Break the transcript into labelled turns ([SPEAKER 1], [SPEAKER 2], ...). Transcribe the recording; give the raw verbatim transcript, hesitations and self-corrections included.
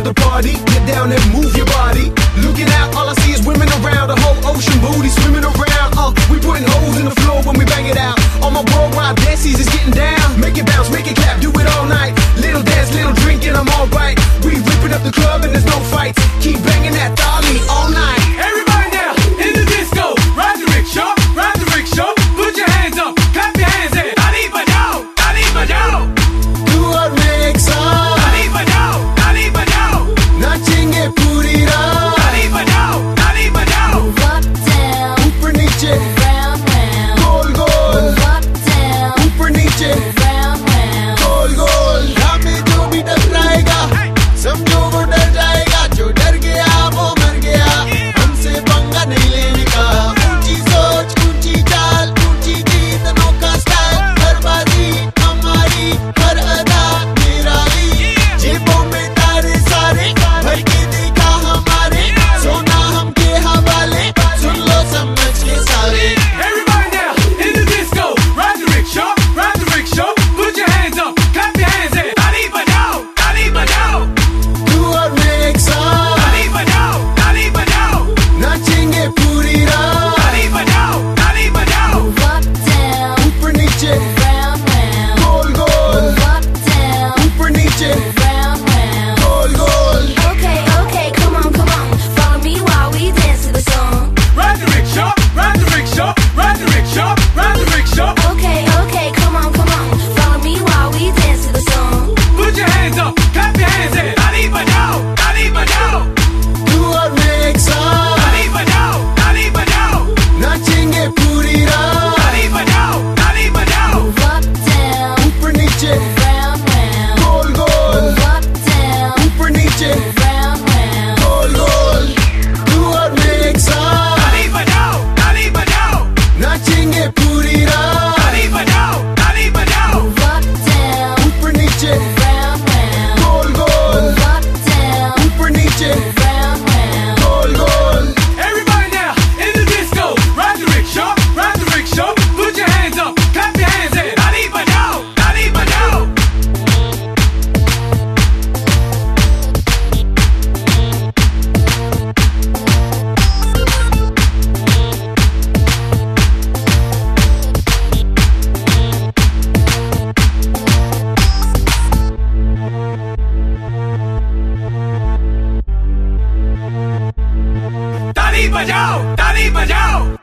[SPEAKER 1] the party. Get down and move your body. Looking out, all I see is women around. A whole ocean booty swimming around. Uh, we putting holes in the floor when we bang it out. All my worldwide dances is getting down. Make it bounce, make it clap, do it all night. Little dance, little drink, and I'm alright. We ripping up the club and there's no fights. Keep banging that thali all night.
[SPEAKER 2] Everybody now in the disco, ride the rickshaw, ride the rickshaw. Put your hands up, clap your hands in. Taali bajao, taali bajao.
[SPEAKER 1] तू और मैं एक साथ
[SPEAKER 2] ताली बजाओ, ताली बजाओ.
[SPEAKER 1] नाचेंगे पूरी रात.
[SPEAKER 2] ताली बजाओ, ताली बजाओ.
[SPEAKER 3] Move up, down,
[SPEAKER 1] ऊपर नीचे
[SPEAKER 3] round, round.
[SPEAKER 1] गोल गोल.
[SPEAKER 3] Move up, down,
[SPEAKER 1] ऊपर नीचे
[SPEAKER 3] round, round.
[SPEAKER 1] गोल गोल. हमें जो भी टकराएगा समझो वो डर जाएगा. जो डर गया वो मर गया. हमसे पंगा नहीं लेने का. ऊंची सोच, ऊंची चाल, ऊंची जीत, अनोखा स्टाइल. हर बाजी हमारी, हर अदा निराली. जेबों में तारे सारे भर के देखा हमारे. सोना हम के हवाले, सुन लो समझ के सारे.
[SPEAKER 2] Everybody now in the disco, ride the rickshaw, ride the rickshaw. Put your hands up, clap your hands in. ताली बजाओ, ताली बजाओ.
[SPEAKER 1] तू और मैं एक साथ
[SPEAKER 2] ताली बजाओ, ताली बजाओ.
[SPEAKER 1] नाचेंगे पूरी रात.
[SPEAKER 2] ताली बजाओ, ताली बजाओ.
[SPEAKER 3] Move up, down,
[SPEAKER 1] ऊपर नीचे
[SPEAKER 3] round, round.
[SPEAKER 1] गोल गोल.
[SPEAKER 3] Move up, down,
[SPEAKER 1] ऊपर नीचे
[SPEAKER 3] round, round.
[SPEAKER 1] Goal goal.
[SPEAKER 3] Okay, okay, come on, come on. Follow me while we dance to the song.
[SPEAKER 2] Ride the rickshaw, ride the rickshaw, ride the rickshaw, ride the rickshaw.
[SPEAKER 3] Okay, okay, come on, come on. Follow me while we dance to the song.
[SPEAKER 2] Put your hands up, clap your hands in. ताली बजाओ, ताली बजाओ.
[SPEAKER 1] तू और मैं एक साथ
[SPEAKER 2] ताली बजाओ, ताली बजाओ.
[SPEAKER 1] नाचेंगे पूरी रात.
[SPEAKER 2] ताली बजाओ, ताली बजाओ.
[SPEAKER 3] Move up, down,
[SPEAKER 1] ऊपर नीचे
[SPEAKER 3] round, round.
[SPEAKER 1] गोल गोल.
[SPEAKER 3] Move up, down,
[SPEAKER 1] ऊपर नीचे
[SPEAKER 3] round, round.
[SPEAKER 1] गोल गोल. तू और मैं एक साथ
[SPEAKER 2] ताली बजाओ, ताली बजाओ.
[SPEAKER 1] नाचेंगे पूरी रात.
[SPEAKER 2] ताली बजाओ, ताली बजाओ.
[SPEAKER 3] Move up, down,
[SPEAKER 1] ऊपर नीचे
[SPEAKER 3] round, round.
[SPEAKER 1] गोल गोल.
[SPEAKER 3] Move up, down,
[SPEAKER 1] ऊपर नीचे
[SPEAKER 3] round, round.
[SPEAKER 1] Goal goal.
[SPEAKER 2] Everybody now in the disco, ride the rickshaw, ride the rickshaw. Put your hands up, clap your hands in. ताली बजाओ, ताली बजाओ. ताली बजाओ, ताली बजाओ.